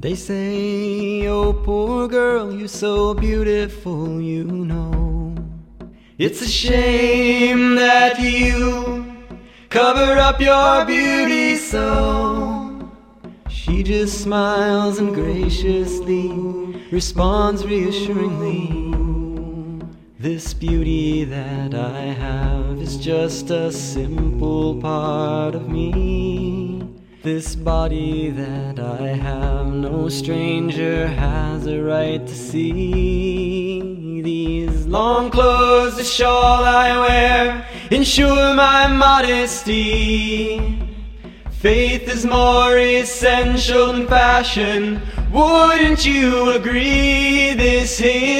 They say, oh poor girl, you're so beautiful, you know. It's a shame that you cover up your beauty so. She just smiles and graciously responds reassuringly. This beauty that I have is just a simple part of me. This body that I have, no stranger has a right to see. These long clothes, the shawl I wear, ensure my modesty. Faith is more essential than fashion, wouldn't you agree? This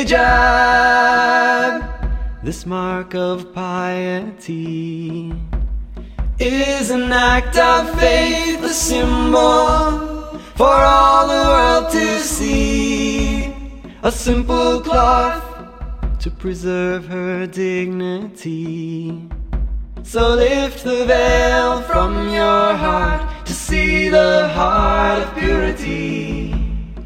hijab, this mark of piety, is an act of faith, a symbol for all the world to see. A simple cloth to preserve her dignity. So lift the veil from your heart to see the heart of purity.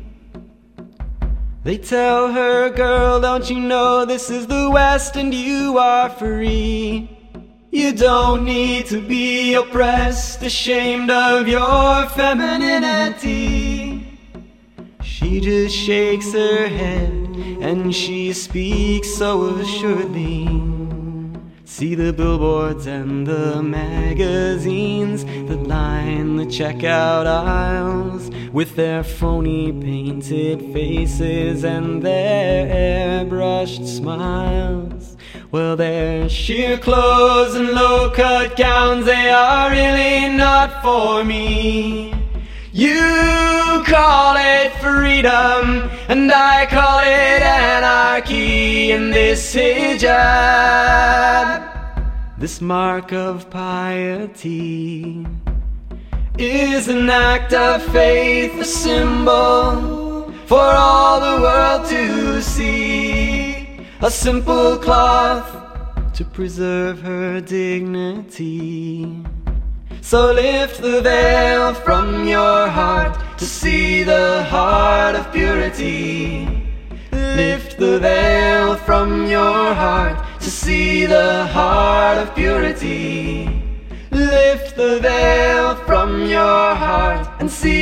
They tell her, girl, don't you know this is the West and you are free? You don't need to be oppressed, ashamed of your femininity. She just shakes her head and she speaks so assuredly. See the billboards and the magazines that line the checkout aisles with their phony painted faces and their airbrushed smiles. Well, their sheer clothes and low-cut gowns, they are really not for me. You call it freedom, and I call it anarchy. And this hijab, this mark of piety, is an act of faith, a symbol for all the world to see. A simple cloth to preserve her dignity. So lift the veil from your heart to see the heart of purity. Lift the veil from your heart to see the heart of purity. Lift the veil from your heart and see